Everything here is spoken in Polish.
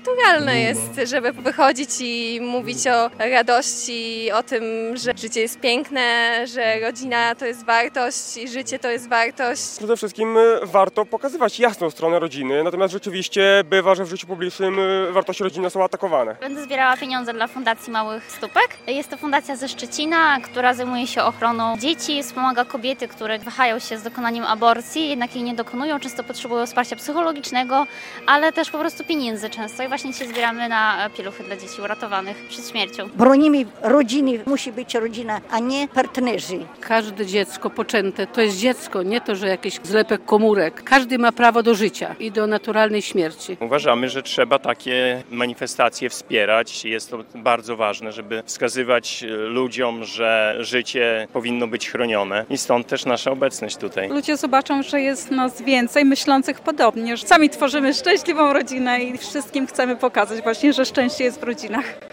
naturalne jest, żeby wychodzić i mówić o radości, o tym, że życie jest piękne, że rodzina to jest wartość i życie to jest wartość. Przede wszystkim warto pokazywać jasną stronę rodziny, natomiast rzeczywiście bywa, że w życiu publicznym wartości rodziny są atakowane. Będę zbierała pieniądze dla Fundacji Małych Stópek. Jest to fundacja ze Szczecina, która zajmuje się ochroną dzieci, wspomaga kobiety, które wahają się z dokonaniem aborcji, jednak jej nie dokonują, często potrzebują wsparcia psychologicznego, ale też po prostu pieniędzy często i właśnie dzisiaj zbieramy na pieluchy dla dzieci uratowanych przed śmiercią. Bronimy rodziny, musi być rodzina, a nie partnerzy. Każde dziecko poczęte to jest dziecko, nie to, że jakiś zlepek komórek. Każdy ma prawo do życia i do naturalnej śmierci. Uważamy, że trzeba takie manifestacje wspierać. Jest to bardzo ważne, żeby wskazywać ludziom, że życie powinno być chronione i stąd też nasza obecność tutaj. Ludzie zobaczą, że jest nas więcej myślących podobnie, że sami tworzymy szczęśliwą rodzinę i wszystkim chcemy pokazać właśnie, że szczęście jest w rodzinach.